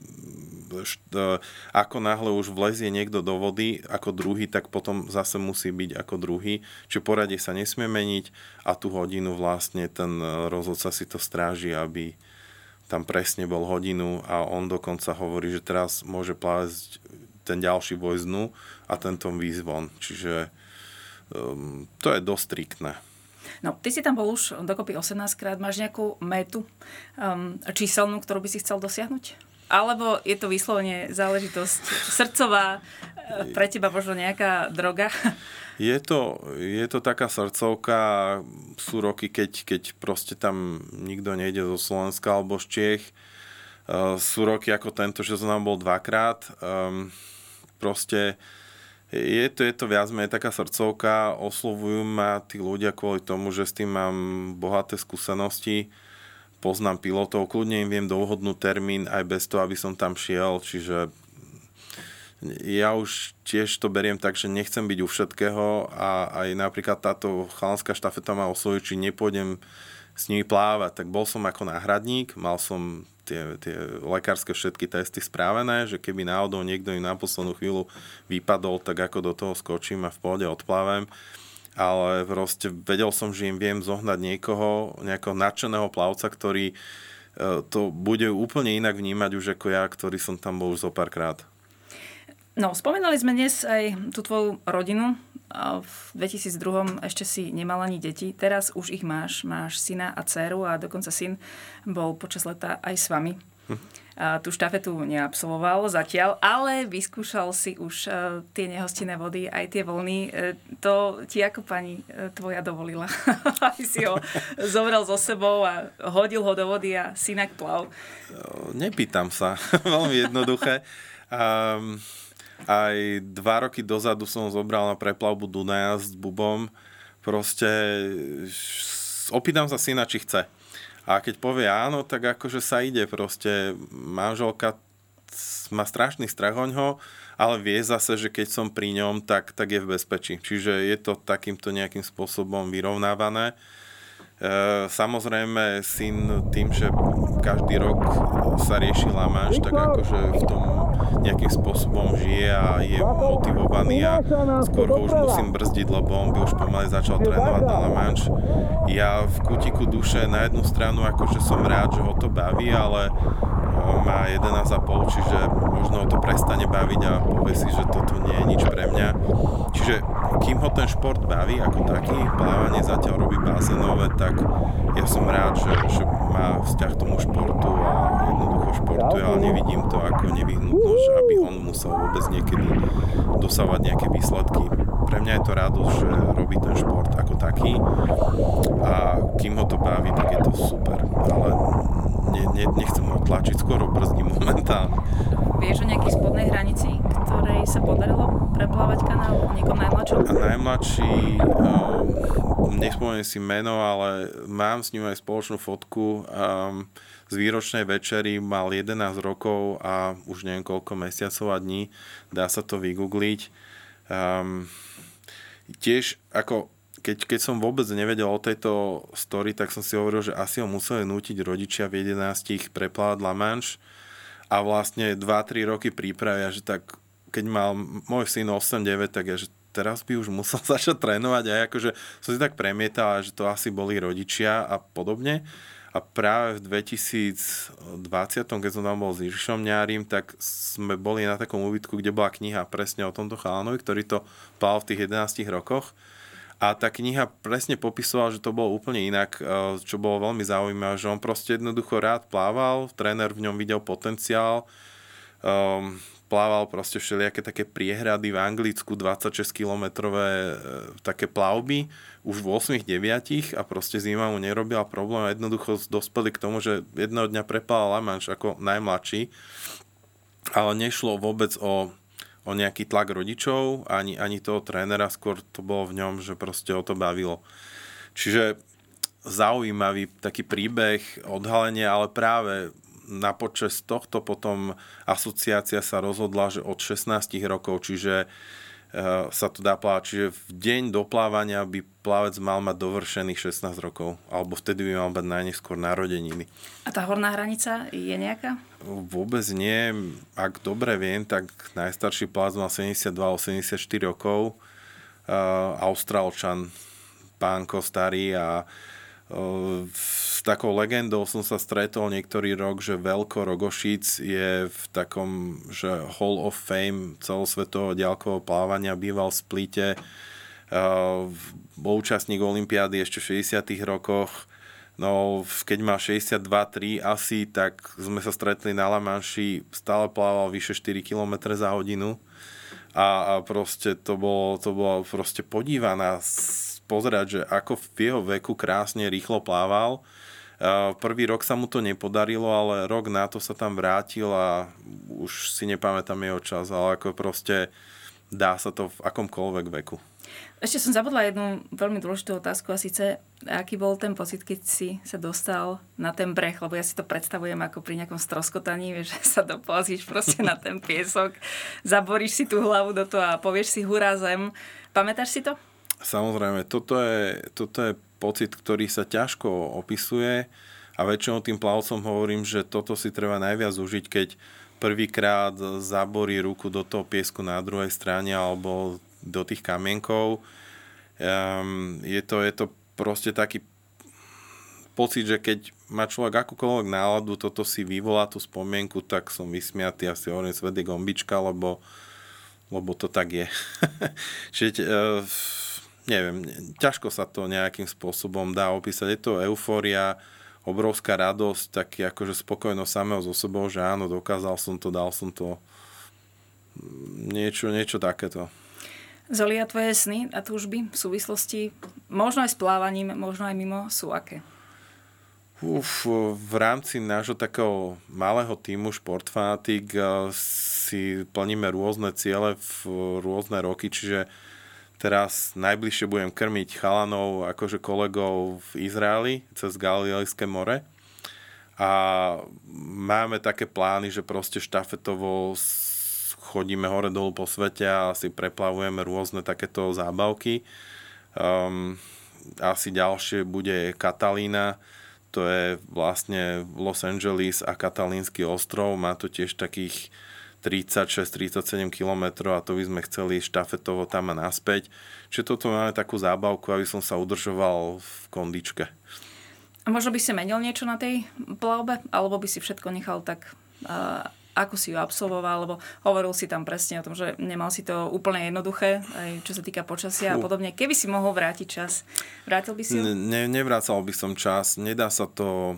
ako náhle už vlezie niekto do vody ako druhý, tak potom zase musí byť ako druhý, čiže poradie sa nesmie meniť a tú hodinu vlastne ten rozhodca si to stráži, aby tam presne bol hodinu a on dokonca hovorí, že teraz môže plávať ten ďalší boj dnu a tento výjsť von, čiže um, to je dosť striktné. No, ty si tam bol už dokopy osemnásťkrát. Máš nejakú métu um, číselnú, ktorú by si chcel dosiahnuť? Alebo je to vyslovene záležitosť srdcová, pre teba možno nejaká droga? Je to, je to taká srdcovka. Sú roky, keď, keď proste tam nikto nejde zo Slovenska alebo z Čiech. Uh, sú roky ako tento, že som tam bol dvakrát. Um, proste Je to, je to viac menej taká srdcovka, oslovujú ma tí ľudia kvôli tomu, že s tým mám bohaté skúsenosti, poznám pilotov, kľudne im viem dohodnúť termín aj bez toho, aby som tam šiel, čiže ja už tiež to beriem tak, že nechcem byť u všetkého a aj napríklad táto chalanská štafeta ma oslovuje, či nepôjdem s nimi plávať. Tak bol som ako náhradník, mal som tie, tie lekárske všetky testy správené, že keby náhodou niekto im na poslednú chvíľu vypadol, tak ako do toho skočím a v pohode odplávem. Ale proste vedel som, že im viem zohnať niekoho, nejakého nadšeného plavca, ktorý to bude úplne inak vnímať už ako ja, ktorý som tam bol už zo párkrát. No, spomínali sme dnes aj tú tvoju rodinu. V dvetisícdva ešte si nemal ani deti. Teraz už ich máš. Máš syna a dcéru a dokonca syn bol počas leta aj s vami. Hm. A tú štafetu neabsolvoval zatiaľ, ale vyskúšal si už tie nehostinné vody, aj tie vlny. To ti ako pani tvoja dovolila? Aby si ho zobral so sebou a hodil ho do vody a synak plav. Nepýtam sa. Veľmi jednoduché. Um... Aj dva roky dozadu som zobral na preplavbu Dunaja s Bubom. Proste opýtam sa syna, či chce. A keď povie áno, tak akože sa ide. Proste manželka má strašný strach oňho, ale vie zase, že keď som pri ňom, tak, tak je v bezpečí. Čiže je to takýmto nejakým spôsobom vyrovnávané. E, samozrejme, syn tým, že každý rok sa rieši La Manche, tak akože v tom nejakým spôsobom žije a je motivovaný a skôr ho už musím brzdiť, lebo on by už pomaly začal trénovať na La Manche. Ja v kútiku duše na jednu stranu akože som rád, že ho to baví, ale má jedenásť a pol, čiže možno ho to prestane baviť a povie si, že toto nie je nič pre mňa. Čiže kým ho ten šport baví ako taký, plávanie zatiaľ robí bazénové, tak ja som rád, že, že má vzťah k tomu športu a jednoducho športuje, ale nevidím to ako nevyhnutnosť, aby on musel vôbec niekedy dosávať nejaké výsledky. Pre mňa je to radosť, že robí ten šport ako taký a kým ho to baví, tak je to super, ale ne, ne, nechcem ho tlačiť, skoro brzdím momentálne. Vieš o nejakej spodnej hranici, ktorej sa podarilo preplávať kanál o niekom najmladšom? A najmladší, um, nespomeniem si meno, ale mám s ním aj spoločnú fotku um, z výročnej večery, mal jedenásť rokov a už neviem koľko mesiacov a dní, dá sa to vygoogliť. Um, tiež ako Keď, keď som vôbec nevedel o tejto story, tak som si hovoril, že asi ho museli nútiť rodičia v jedenástich preplávať La Manche a vlastne dva tri roky prípravia, že tak keď mal môj syn osem deväť, tak ja, že teraz by už musel začať trénovať a ja akože som si tak premietal, že to asi boli rodičia a podobne. A práve v dvetisícdvadsať, keď som tam bol s Jiřišom Ňárim, tak sme boli na takom úbytku, kde bola kniha presne o tomto chalanovi, ktorý to plával v tých jedenástich rokoch. A tá kniha presne popisovala, že to bolo úplne inak, čo bolo veľmi zaujímavé, že on proste jednoducho rád plával, tréner v ňom videl potenciál, um, plával proste všelijaké také priehrady v Anglicku, dvadsaťšesť kilometrové také plavby, už v osem deväť a proste zima mu nerobila problém a jednoducho dospeli k tomu, že jedného dňa preplával La Manche ako najmladší, ale nešlo vôbec o o nejaký tlak rodičov, ani, ani toho trénera, skôr to bolo v ňom, že proste o to bavilo. Čiže zaujímavý taký príbeh, odhalenie, ale práve na počas tohto potom asociácia sa rozhodla, že od šestnásť rokov, čiže uh, sa to dá plávať. Čiže v deň do plávania by plavec mal mať dovršených šestnásť rokov, alebo vtedy by mal mať najneskôr narodeniny. A tá horná hranica je nejaká? Vôbec nie. Ak dobre viem, tak najstarší plavec mal sedemdesiatdva osemdesiatštyri rokov. Uh, Austrálčan, pánko starý a uh, s takou legendou som sa stretol niektorý rok, že Veľko Rogošic je v takom, že Hall of Fame celosvetového diaľkového plávania, býval v Splite, uh, bol účastník olympiády ešte v šesťdesiatych rokoch. No, keď mal šesťdesiatdva tri asi, tak sme sa stretli na La Manche, stále plával vyše štyri kilometre za hodinu a, a proste to bolo, to bolo proste podívaná pozerať, že ako v jeho veku krásne rýchlo plával. Uh, prvý rok sa mu to nepodarilo, ale rok na to sa tam vrátil a už si nepamätám jeho čas, ale ako proste dá sa to v akomkoľvek veku. Ešte som zabudla jednu veľmi dôležitú otázku a síce, aký bol ten pocit, keď si sa dostal na ten breh, lebo ja si to predstavujem ako pri nejakom stroskotaní, vieš, že sa doplazíš proste na ten piesok, zaboríš si tú hlavu do toho a povieš si hurá zem. Pamätáš si to? Samozrejme, toto je, toto je pocit, ktorý sa ťažko opisuje a väčšinou tým plavcom hovorím, že toto si treba najviac užiť, keď prvýkrát zaborí ruku do toho piesku na druhej strane alebo do tých kamienkov. Um, je, to, je to proste taký pocit, že keď má človek akúkoľvek náladu, toto si vyvolá tú spomienku, tak som vysmiatý a si hovorím svet je gombička, lebo, lebo to tak je. Čiže uh, neviem, ťažko sa to nejakým spôsobom dá opísať. Je to eufória, obrovská radosť, taký akože spokojnosť samého so sebou, že áno, dokázal som to, dal som to. Niečo, niečo takéto. Zoli, a tvoje sny a túžby v súvislosti možno aj s plávaním, možno aj mimo sú aké? Uf, v rámci nášho takého malého tímu Športfanatik si plníme rôzne ciele v rôzne roky, čiže teraz najbližšie budem krmiť chalanov, akože kolegov v Izraeli cez Galilejské more a máme také plány, že proste štafetovo chodíme hore dolu po svete a si preplavujeme rôzne takéto zábavky. Um, asi ďalšie bude Katalína, to je vlastne Los Angeles a Katalínsky ostrov, má to tiež takých tridsaťšesť tridsaťsedem kilometrov a to by sme chceli štafetovo tam a naspäť. Čiže toto máme takú zábavku, aby som sa udržoval v kondičke. A možno by si menil niečo na tej plavbe? Alebo by si všetko nechal tak... Uh... ako si ju absolvoval, lebo hovoril si tam presne o tom, že nemal si to úplne jednoduché, aj čo sa týka počasia a podobne. Keby si mohol vrátiť čas, vrátil by si ho? Ne, nevrácal by som čas, nedá sa to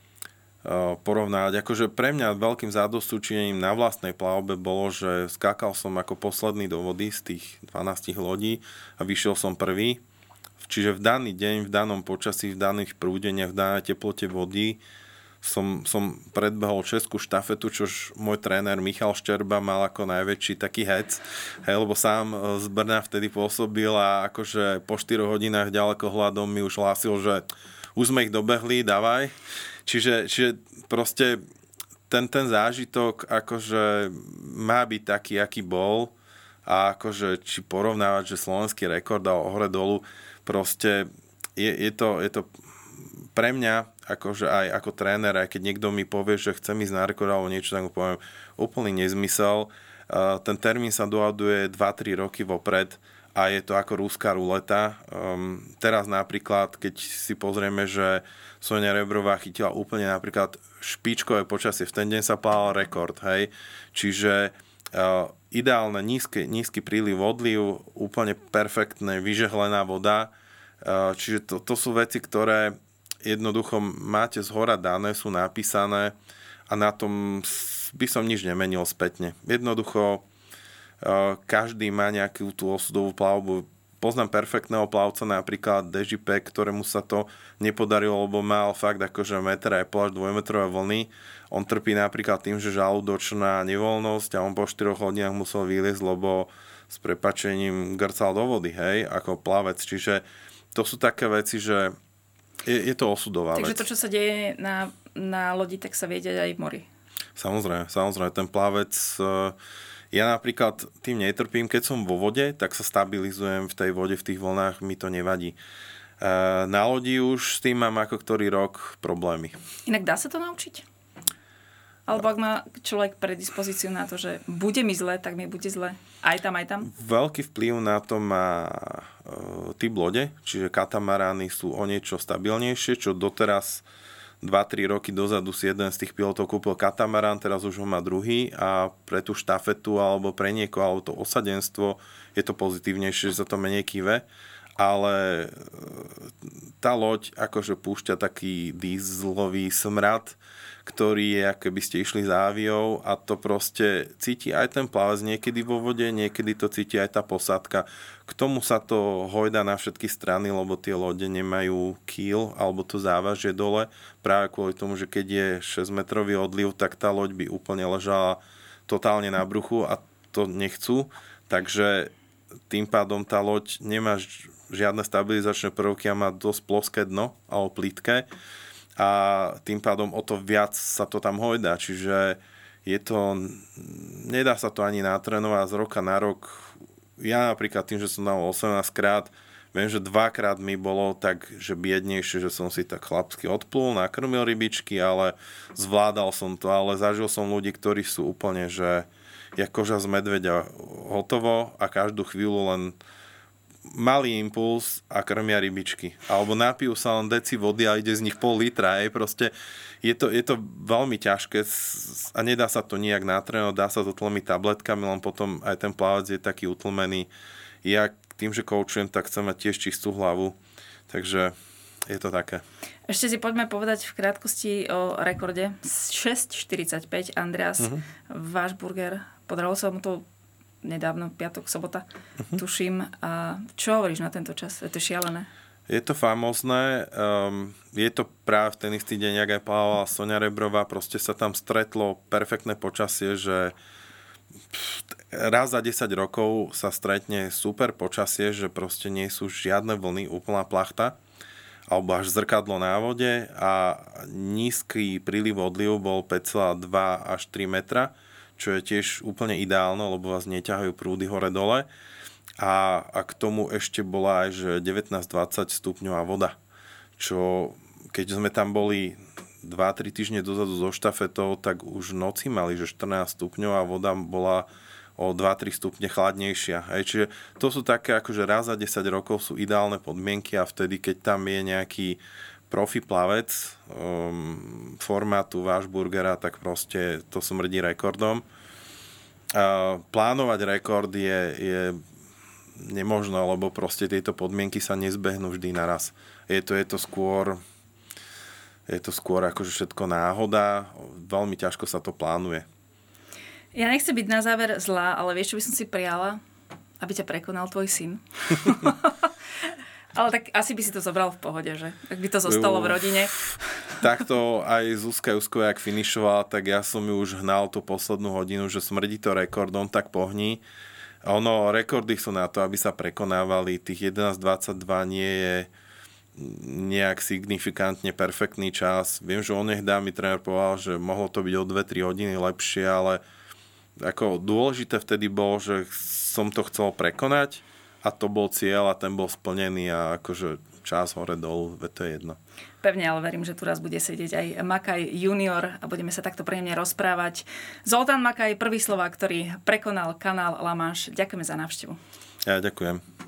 uh, porovnať. Akože pre mňa veľkým zadosťučinením na vlastnej plavbe bolo, že skákal som ako posledný do vody z tých dvanásť lodí a vyšiel som prvý. Čiže v daný deň, v danom počasí, v daných prúdeniach, v danej teplote vody som, som predbehol českú štafetu, čož môj tréner Michal Šterba mal ako najväčší taký hec, hej, lebo sám z Brna vtedy pôsobil a akože po štyroch hodinách ďalekohľadom mi už hlásil, že už sme ich dobehli, dávaj. Čiže, čiže proste ten, ten zážitok akože má byť taký, aký bol a akože či porovnávať, že slovenský rekord a hore dolu, proste je, je to, je to pre mňa, akože aj ako tréner, aj keď niekto mi povie, že chce ísť na rekord alebo niečo, tak mu poviem úplný nezmysel. Ten termín sa dohaduje dva tri roky vopred a je to ako ruská ruleta. Um, teraz napríklad, keď si pozrieme, že Sonia Rebrová chytila úplne napríklad špičkové počasie, v ten deň sa plával rekord, hej. Čiže uh, ideálne nízky, nízky príliv, odliv, úplne perfektné, vyžehlená voda. Uh, čiže to, to sú veci, ktoré jednoducho máte zhora dané, sú napísané a na tom by som nič nemenil spätne. Jednoducho každý má nejakú tú osudovú plavbu. Poznám perfektného plavca, napríklad Dežipek, ktorému sa to nepodarilo, lebo mal fakt akože meter aj pol až dvojmetrové vlny. On trpí napríklad tým, že žalúdočná nevoľnosť a on po štyroch hodinách musel vyliezť, lebo s prepáčením grcal do vody, hej, ako plavec. Čiže to sú také veci, že Je, je to osudová Takže vec. to, čo sa deje na, na lodi, tak sa vie deť aj v mori. Samozrejme, samozrejme. Ten plavec, ja napríklad tým netrpím, keď som vo vode, tak sa stabilizujem v tej vode, v tých vlnách, mi to nevadí. Na lodi už s tým mám ako ktorý rok problémy. Inak dá sa to naučiť? Alebo ak má človek predispozíciu na to, že bude mi zle, tak mi bude zle. Aj tam, aj tam? Veľký vplyv na to má e, typ lode, čiže katamarány sú o niečo stabilnejšie, čo doteraz dva tri roky dozadu si jeden z tých pilotov kúpil katamarán, teraz už ho má druhý a pre tú štafetu alebo pre niekoho, alebo to osadenstvo je to pozitívnejšie, že sa to menej kýve. Ale tá loď akože púšťa taký dieselový smrad, ktorý je, ako by ste išli záviou a to proste cíti aj ten plavec niekedy vo vode, niekedy to cíti aj tá posádka. K tomu sa to hojda na všetky strany, lebo tie lode nemajú kýl alebo to závažie dole. Práve kvôli tomu, že keď je šesťmetrový odliv, tak tá loď by úplne ležala totálne na bruchu a to nechcú. Takže tým pádom tá loď nemá žiadne stabilizačné prvky a má dosť ploské dno alebo plítke a tým pádom o to viac sa to tam hojdá, čiže je to, nedá sa to ani natrénovať z roka na rok. Ja napríklad tým, že som dal osemnásť krát, viem, že dvakrát mi bolo tak, že biednejšie, že som si tak chlapsky odplul, nakrmil rybičky, ale zvládal som to, ale zažil som ľudí, ktorí sú úplne, že je koža z medveďa hotovo a každú chvíľu len malý impuls a krmia rybičky. Alebo napijú sa len deci vody a ide z nich pol litra. Aj. Proste je to, je to veľmi ťažké a nedá sa to nijak natrénovať, dá sa to tlmiť tabletkami, len potom aj ten plavec je taký utlmený. Ja tým, že koučujem, tak chcem mať tiež čistú hlavu. Takže je to také. Ešte si poďme povedať v krátkosti o rekorde. šesť štyridsaťpäť Andreas uh-huh. Vášburger. Podarilo sa mu to nedávno, piatok, sobota, uh-huh. tuším. A čo hovoríš na tento čas? Je to šialené. Je to famózne. Um, je to práve v ten istý deň, jak aj plávala Soňa Rebrová. Proste sa tam stretlo perfektné počasie, že raz za desať rokov sa stretne super počasie, že proste nie sú žiadne vlny, úplná plachta alebo až zrkadlo na vode a nízky príliv odliv bol päť celá dva až tri metra, čo je tiež úplne ideálne, lebo vás neťahajú prúdy hore-dole. A, a k tomu ešte bola aj že devätnásť dvadsať stupňová voda, čo keď sme tam boli dva tri týždne dozadu so štafetou, tak už v noci mali, že štrnásť stupňov a voda bola o dva tri stupne chladnejšia. Hej. Čiže to sú také, akože raz za desať rokov sú ideálne podmienky a vtedy, keď tam je nejaký profi plavec um, formátu Vášburgera, tak proste to smrdí rekordom. Uh, plánovať rekord je, je nemožné, lebo proste tieto podmienky sa nezbehnú vždy naraz. Je to, je to skôr je to skôr akože všetko náhoda, veľmi ťažko sa to plánuje. Ja nechcem byť na záver zlá, ale vieš, čo by som si prijala? Aby ťa prekonal tvoj syn. Ale tak asi by si to zobral v pohode, že? Ak by to zostalo v rodine. Takto aj Zuzka Jusková, ak finišovala, tak ja som ju už hnal tú poslednú hodinu, že smrdí to rekordom, tak pohni. Ono, rekordy sú na to, aby sa prekonávali. Tých jedenásť dvadsaťdva nie je nejak signifikantne perfektný čas. Viem, že onehdá mi tréner povedal, že mohlo to byť o dve tri hodiny lepšie, ale ako dôležité vtedy bolo, že som to chcel prekonať a to bol cieľ a ten bol splnený a akože čas hore dolu, to je jedno. Pevne, ale verím, že tu raz bude sedieť aj Makaj junior a budeme sa takto príjemne rozprávať. Zoltán Makaj, prvý Slovák, ktorý prekonal kanál La Manche. Ďakujeme za návštevu. Ja ďakujem.